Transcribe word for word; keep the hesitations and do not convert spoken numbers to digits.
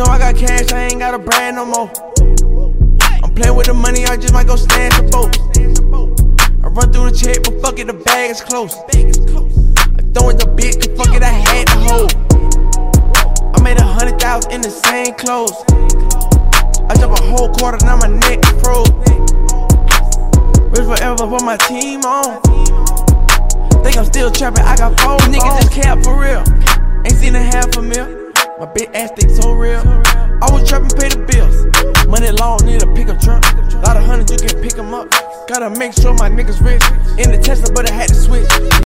know I got cash, I ain't gotta brag no more. I'm playing with the money, I just might go snatch a boat. I run through the check, but fuck it, the bag is close. I throwing the bit, cause fuck it, I had to hold. I made a hundred thousand in the same clothes. I jump a whole quarter, now my neck is froze. Rich forever, put my team on. Think I'm still trapping, I got four niggas just cap for real. Ain't seen a half a mil. My big ass stick so real. I was trapping, pay the bills. Money long, need a pickup truck. Lot of hundreds, you can pick them up. Gotta make sure my niggas rich. In the Tesla, but I had to switch.